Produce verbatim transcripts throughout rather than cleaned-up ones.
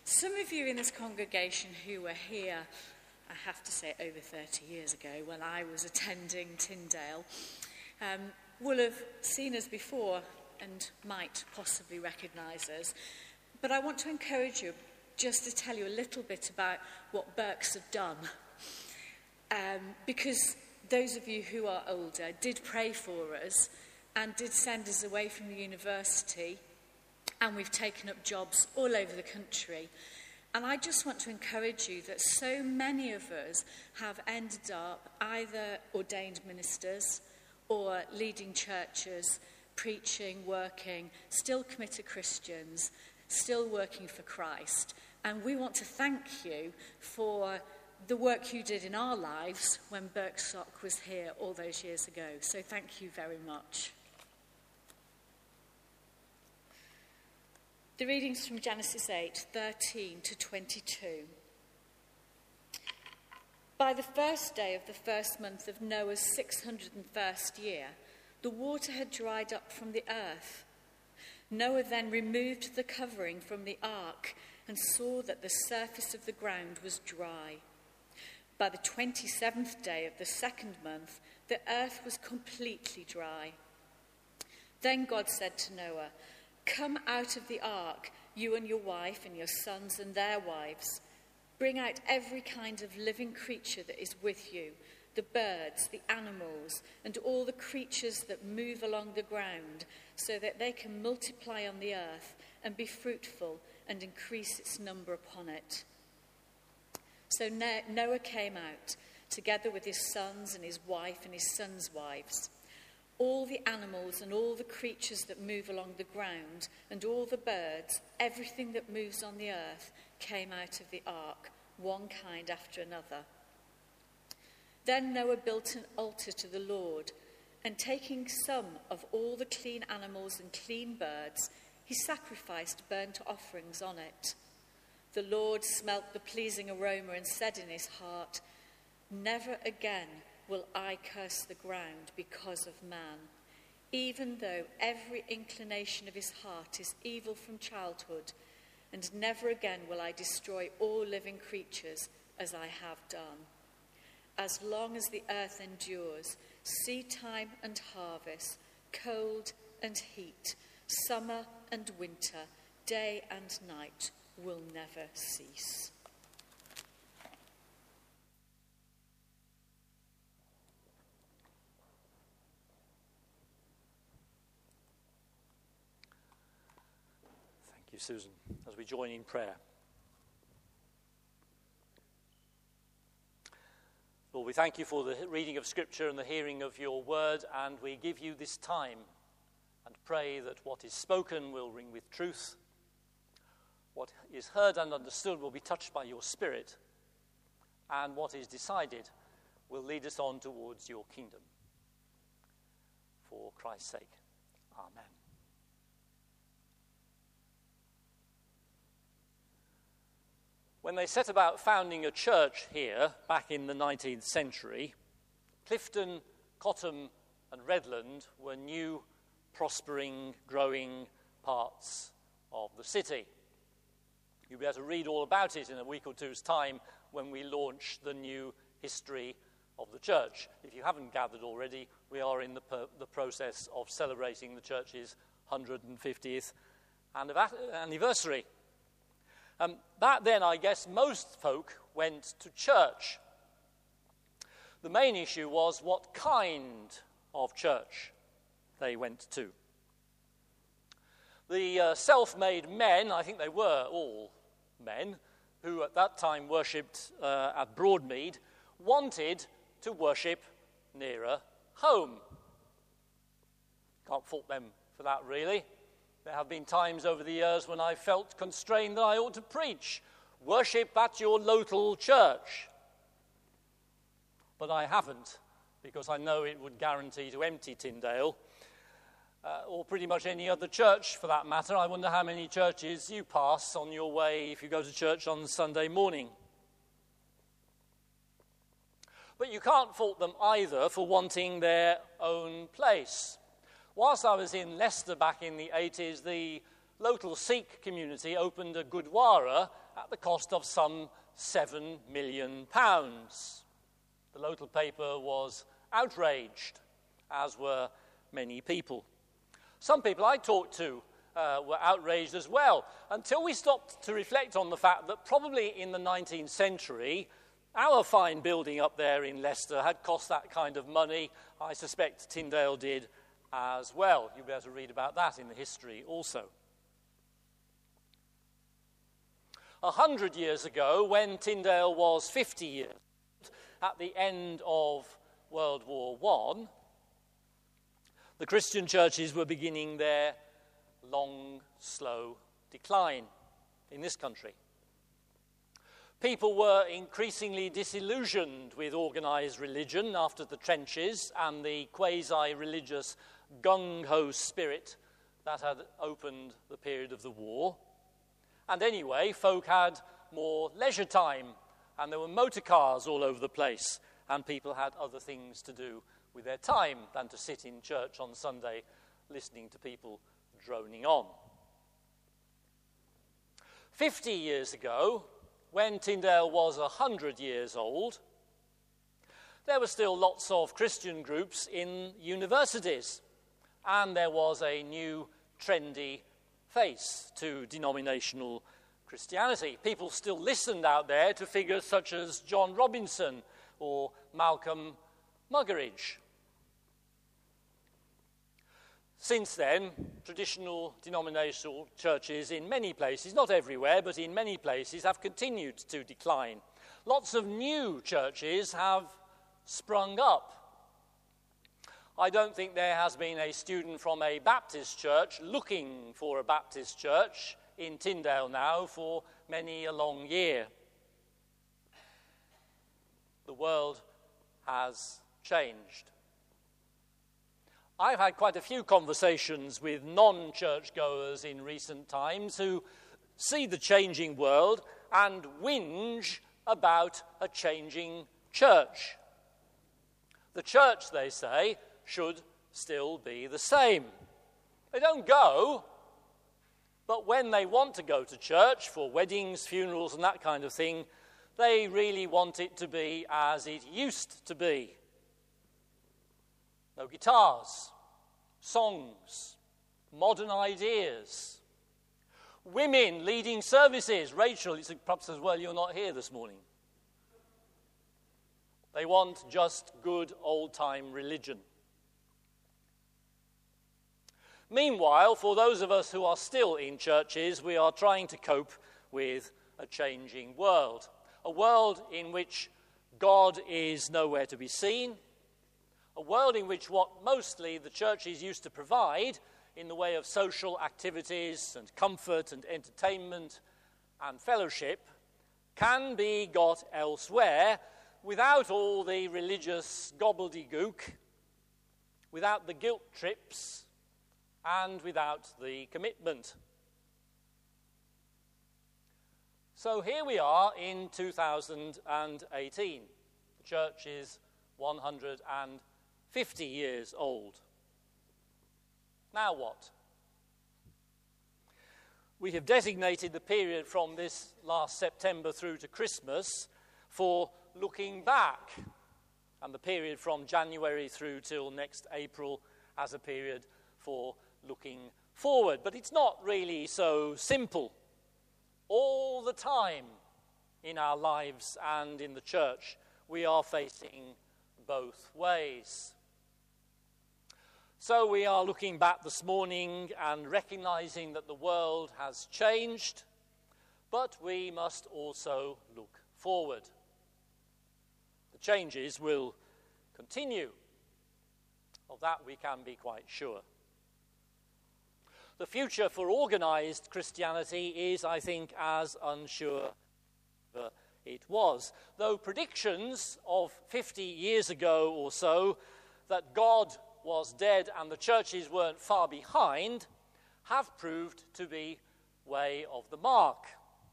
Some of you in this congregation who were here, I have to say over thirty years ago when I was attending Tyndale, um, will have seen us before and might possibly recognise us. But I want to encourage you just to tell you a little bit about what Berks have done. Um, because those of you who are older did pray for us and did send us away from the university, and we've taken up jobs all over the country. And I just want to encourage you that so many of us have ended up either ordained ministers or leading churches, preaching, working, still committed Christians, still working for Christ. And we want to thank you for the work you did in our lives when Birksock was here all those years ago. So thank you very much. The readings from Genesis eight, thirteen to twenty-two. By the first day of the first month of Noah's six hundred first year, the water had dried up from the earth. Noah then removed the covering from the ark and saw that the surface of the ground was dry. By the twenty-seventh day of the second month, the earth was completely dry. Then God said to Noah, "Come out of the ark, you and your wife and your sons and their wives. Bring out every kind of living creature that is with you, the birds, the animals, and all the creatures that move along the ground, so that they can multiply on the earth and be fruitful and increase its number upon it." So Noah came out, together with his sons and his wife and his sons' wives. All the animals and all the creatures that move along the ground and all the birds, everything that moves on the earth, came out of the ark, one kind after another. Then Noah built an altar to the Lord, and taking some of all the clean animals and clean birds, he sacrificed burnt offerings on it. The Lord smelt the pleasing aroma and said in his heart, "Never again will I curse the ground because of man, even though every inclination of his heart is evil from childhood, and never again will I destroy all living creatures as I have done. As long as the earth endures, seed time and harvest, cold and heat, summer and winter, day and night will never cease." Thank you, Susan, as we join in prayer. Lord, we thank you for the reading of Scripture and the hearing of your word, and we give you this time and pray that what is spoken will ring with truth, what is heard and understood will be touched by your Spirit, and what is decided will lead us on towards your kingdom. For Christ's sake, amen. When they set about founding a church here back in the nineteenth century, Clifton, Cottam and Redland were new, prospering, growing parts of the city. You'll be able to read all about it in a week or two's time when we launch the new history of the church. If you haven't gathered already, we are in the, per- the process of celebrating the church's one hundred fiftieth anniversary. Um, back then, I guess most folk went to church. The main issue was what kind of church they went to. The uh, self-made men, I think they were all men, who at that time worshipped uh, at Broadmead, wanted to worship nearer home. Can't fault them for that, really. There have been times over the years when I felt constrained that I ought to preach, worship at your local church. But I haven't, because I know it would guarantee to empty Tyndale, uh, or pretty much any other church for that matter. I wonder how many churches you pass on your way if you go to church on Sunday morning. But you can't fault them either for wanting their own place. Whilst I was in Leicester back in the eighties, the local Sikh community opened a Gurdwara at the cost of some seven million pounds. The local paper was outraged, as were many people. Some people I talked to uh, were outraged as well, until we stopped to reflect on the fact that probably in the nineteenth century, our fine building up there in Leicester had cost that kind of money. I suspect Tyndale did as well. You'll be able to read about that in the history also. A hundred years ago, when Tyndale was fifty years old, at the end of World War One, the Christian churches were beginning their long, slow decline in this country. People were increasingly disillusioned with organised religion after the trenches and the quasi-religious gung-ho spirit that had opened the period of the war. And anyway, folk had more leisure time, and there were motor cars all over the place, and people had other things to do with their time than to sit in church on Sunday listening to people droning on. Fifty years ago, when Tyndale was a hundred years old, there were still lots of Christian groups in universities, and there was a new trendy face to denominational Christianity. People still listened out there to figures such as John Robinson or Malcolm Muggeridge. Since then, traditional denominational churches in many places, not everywhere, but in many places, have continued to decline. Lots of new churches have sprung up. I don't think there has been a student from a Baptist church looking for a Baptist church in Tyndale now for many a long year. The world has changed. I've had quite a few conversations with non-churchgoers in recent times who see the changing world and whinge about a changing church. The church, they say, should still be the same. They don't go, but when they want to go to church for weddings, funerals and that kind of thing, they really want it to be as it used to be. No guitars, songs, modern ideas, women leading services. Rachel, it's perhaps as well you're not here this morning. They want just good old-time religion. Meanwhile, for those of us who are still in churches, we are trying to cope with a changing world. A world in which God is nowhere to be seen. A world in which what mostly the churches used to provide in the way of social activities and comfort and entertainment and fellowship can be got elsewhere without all the religious gobbledygook, without the guilt trips, and without the commitment. So here we are in two thousand eighteen. The church is one hundred fifty years old. Now what? We have designated the period from this last September through to Christmas for looking back, and the period from January through till next April as a period for looking forward. But it's not really so simple. All the time in our lives and in the church, we are facing both ways. So we are looking back this morning and recognizing that the world has changed, but we must also look forward. The changes will continue. Of that we can be quite sure. The future for organized Christianity is, I think, as unsure as it was. Though predictions of fifty years ago or so that God was dead and the churches weren't far behind have proved to be way of the mark.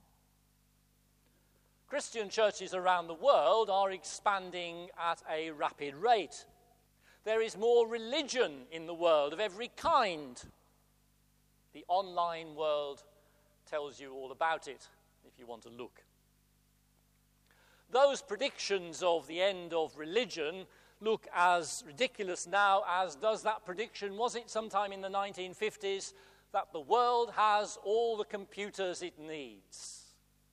Christian churches around the world are expanding at a rapid rate. There is more religion in the world of every kind. The online world tells you all about it if you want to look. Those predictions of the end of religion look as ridiculous now as does that prediction, was it sometime in the nineteen fifties, that the world has all the computers it needs.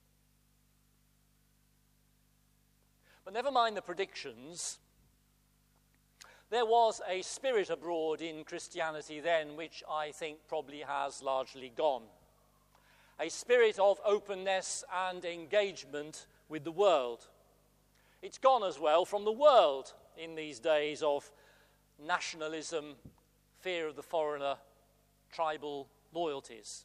But never mind the predictions. There was a spirit abroad in Christianity then, which I think probably has largely gone. A spirit of openness and engagement with the world. It's gone as well from the world in these days of nationalism, fear of the foreigner, tribal loyalties.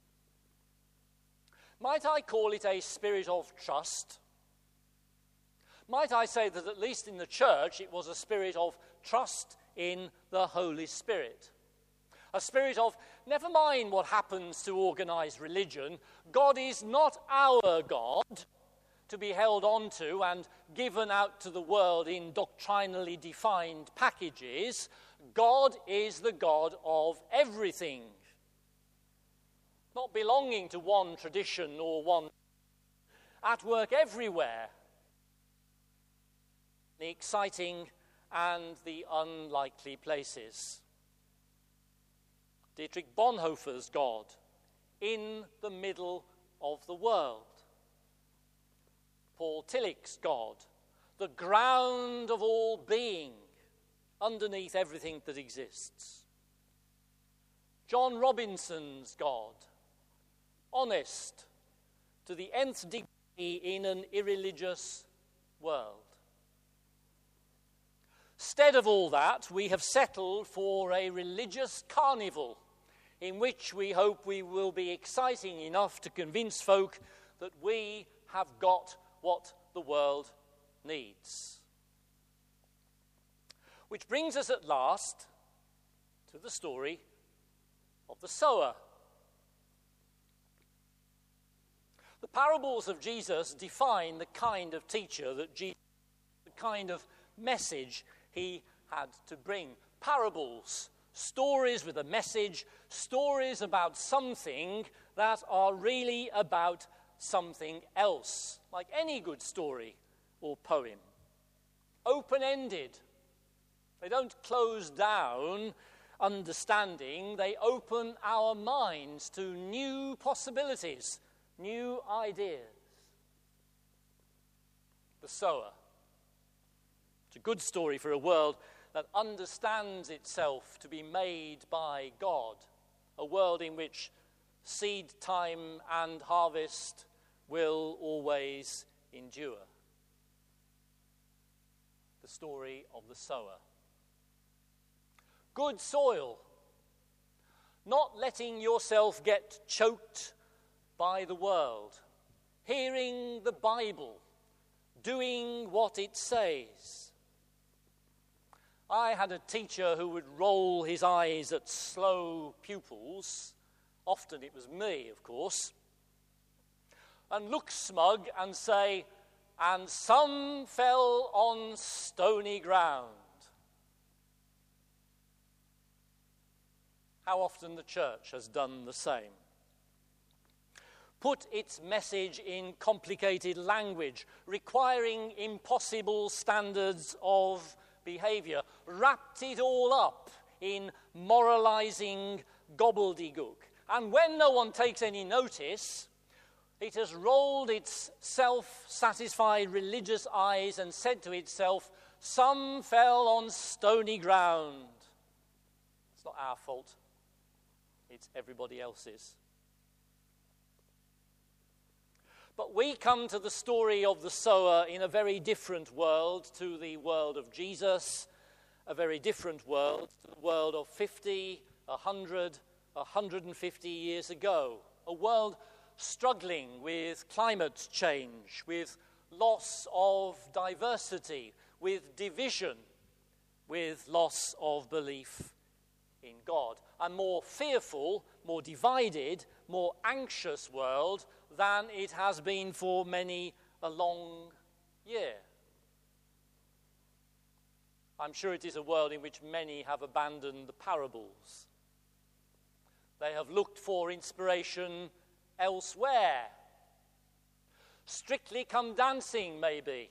Might I call it a spirit of trust? Might I say that at least in the church it was a spirit of trust in the Holy Spirit? A spirit of, never mind what happens to organized religion, God is not our God to be held on to and given out to the world in doctrinally defined packages. God is the God of everything, not belonging to one tradition or one, at work everywhere, the exciting and the unlikely places. Dietrich Bonhoeffer's God, in the middle of the world. Paul Tillich's God, the ground of all being, underneath everything that exists. John Robinson's God, honest to the nth degree in an irreligious world. Instead of all that, we have settled for a religious carnival in which we hope we will be exciting enough to convince folk that we have got what the world needs. Which brings us at last to the story of the sower. The parables of Jesus define the kind of teacher that Jesus, the kind of message he had to bring. Parables, stories with a message, stories about something that are really about something else, like any good story or poem. Open-ended. They don't close down understanding, they open our minds to new possibilities, new ideas. The sower. It's a good story for a world that understands itself to be made by God, a world in which seed time and harvest will always endure. The story of the sower. Good soil. Not letting yourself get choked by the world. Hearing the Bible. Doing what it says. I had a teacher who would roll his eyes at slow pupils. Often it was me, of course. And look smug and say, and some fell on stony ground. How often the church has done the same. Put its message in complicated language, requiring impossible standards of behavior, wrapped it all up in moralizing gobbledygook. And when no one takes any notice, it has rolled its self-satisfied religious eyes and said to itself, some fell on stony ground. It's not our fault. It's everybody else's. But we come to the story of the sower in a very different world to the world of Jesus, a very different world to the world of fifty, a hundred, a hundred and fifty years ago. A world struggling with climate change, with loss of diversity, with division, with loss of belief in God. A more fearful, more divided, more anxious world than it has been for many a long year. I'm sure it is a world in which many have abandoned the parables. They have looked for inspiration elsewhere. Strictly Come Dancing, maybe.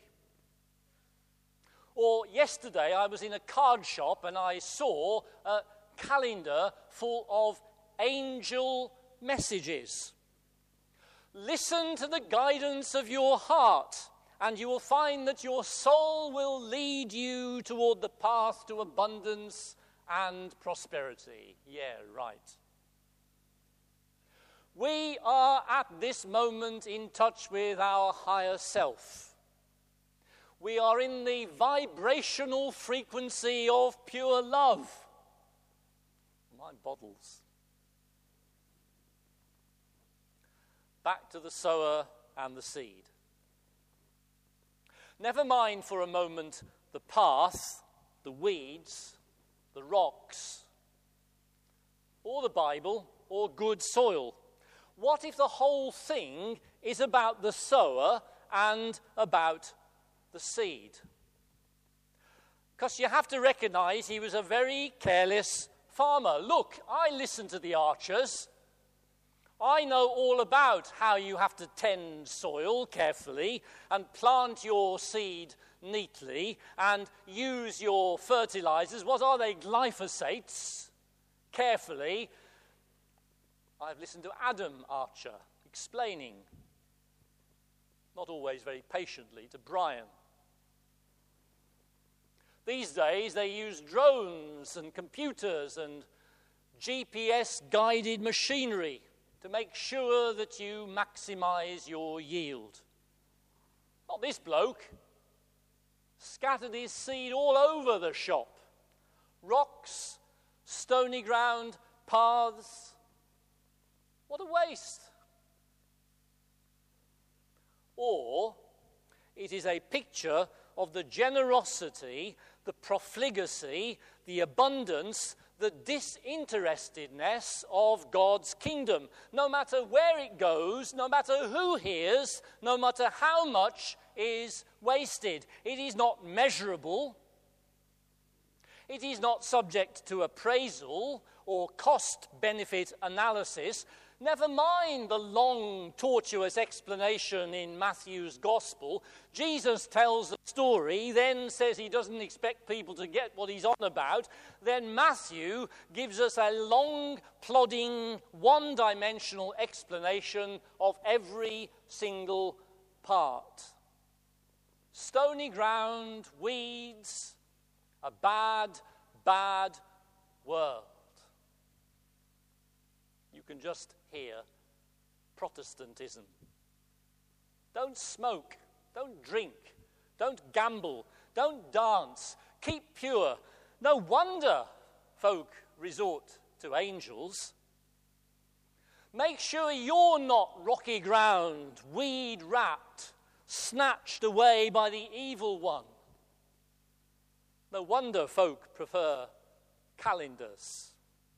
Or yesterday I was in a card shop and I saw a calendar full of angel messages. Listen to the guidance of your heart, and you will find that your soul will lead you toward the path to abundance and prosperity. Yeah, right. We are at this moment in touch with our higher self. We are in the vibrational frequency of pure love. My bottles. Back to the sower and the seed. Never mind for a moment the path, the weeds, the rocks, or the Bible, or good soil. What if the whole thing is about the sower and about the seed? Because you have to recognize he was a very careless farmer. Look, I listen to the archers. I know all about how you have to tend soil carefully and plant your seed neatly and use your fertilizers. What are they? Glyphosates. Carefully. I've listened to Adam Archer explaining, not always very patiently, to Brian. These days they use drones and computers and G P S-guided machinery to make sure that you maximize your yield. Not this bloke. Scattered his seed all over the shop. Rocks, stony ground, paths. What a waste. Or it is a picture of the generosity, the profligacy, the abundance, the disinterestedness of God's kingdom. No matter where it goes, no matter who hears, no matter how much is wasted. It is not measurable. It is not subject to appraisal or cost-benefit analysis. Never mind the long, tortuous explanation in Matthew's Gospel. Jesus tells the story, then says he doesn't expect people to get what he's on about. Then Matthew gives us a long, plodding, one-dimensional explanation of every single part. Stony ground, weeds, a bad, bad world. You can just hear Protestantism. Don't smoke, don't drink, don't gamble, don't dance, keep pure. No wonder folk resort to angels. Make sure you're not rocky ground, weed-wrapped, snatched away by the evil one. No wonder folk prefer calendars.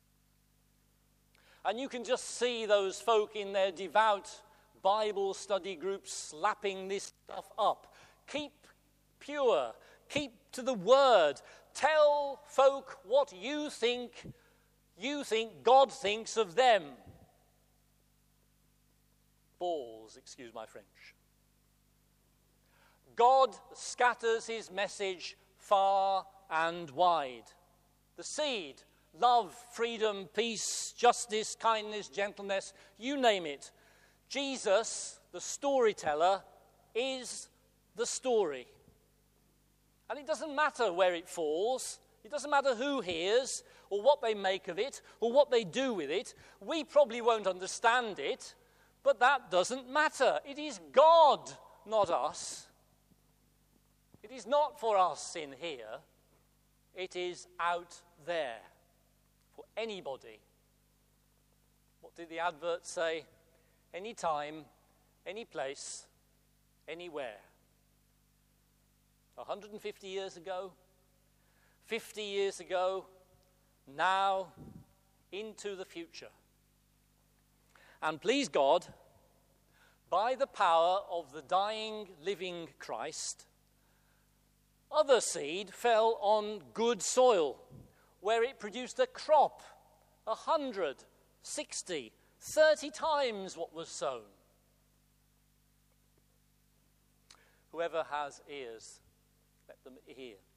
And you can just see those folk in their devout Bible study groups slapping this stuff up. Keep pure. Keep to the word. Tell folk what you think, you think God thinks of them. Balls, excuse my French. God scatters his message far and wide. The seed, love, freedom, peace, justice, kindness, gentleness, you name it. Jesus, the storyteller, is the story. And it doesn't matter where it falls. It doesn't matter who hears or what they make of it or what they do with it. We probably won't understand it, but that doesn't matter. It is God, not us. It is not for us in here. It is out there for anybody. What did the advert say? Anytime, any place, anywhere. one hundred fifty years ago, fifty years ago, now, into the future. And please God, by the power of the dying, living Christ, other seed fell on good soil, where it produced a crop, a hundred, sixty, thirty times what was sown. Whoever has ears, let them hear